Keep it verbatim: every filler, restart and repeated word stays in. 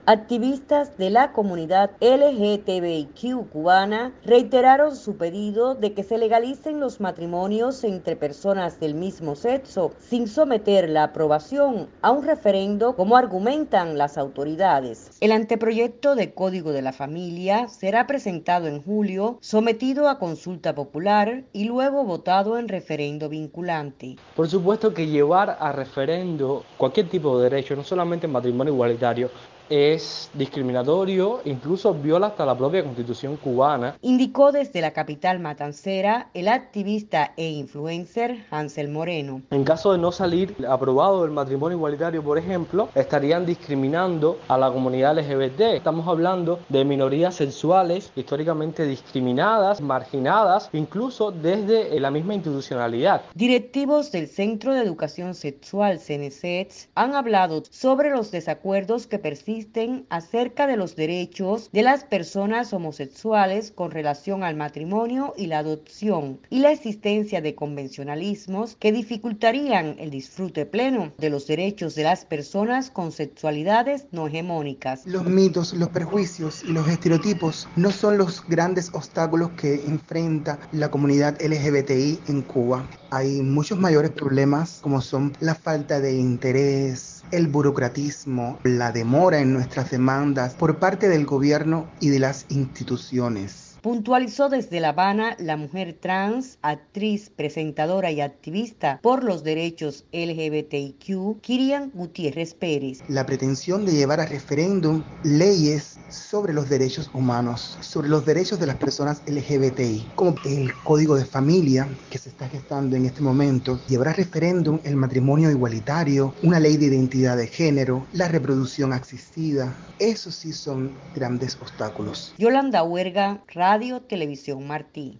Activistas de la comunidad L G T B I Q cubana reiteraron su pedido de que se legalicen los matrimonios entre personas del mismo sexo sin someter la aprobación a un referendo como argumentan las autoridades. El anteproyecto de Código de la Familia será presentado en julio, sometido a consulta popular y luego votado en referendo vinculante. Por supuesto que llevar a referendo cualquier tipo de derecho, no solamente el matrimonio igualitario, es discriminatorio, incluso viola hasta la propia Constitución cubana. Indicó desde la capital matancera el activista e influencer Hansel Moreno. En caso de no salir aprobado el matrimonio igualitario, por ejemplo, estarían discriminando a la comunidad L G B T. Estamos hablando de minorías sexuales históricamente discriminadas, marginadas, incluso desde la misma institucionalidad. Directivos del Centro de Educación Sexual C N S E T S han hablado sobre los desacuerdos que persisten acerca de los derechos de las personas homosexuales con relación al matrimonio y la adopción y la existencia de convencionalismos que dificultarían el disfrute pleno de los derechos de las personas con sexualidades no hegemónicas. Los mitos, los prejuicios y los estereotipos no son los grandes obstáculos que enfrenta la comunidad L G B T I en Cuba. Hay muchos mayores problemas como son la falta de interés, el burocratismo, la demora en nuestras demandas por parte del gobierno y de las instituciones. Puntualizó desde La Habana la mujer trans, actriz, presentadora y activista por los derechos L G B T I Q, Kirian Gutiérrez Pérez. La pretensión de llevar a referéndum leyes sobre los derechos humanos, sobre los derechos de las personas L G B T I, como el Código de Familia que se está gestando en este momento, llevar a referéndum el matrimonio igualitario, una ley de identidad de género, la reproducción asistida. Esos sí son grandes obstáculos. Yolanda Huerga, Radio Televisión Martí.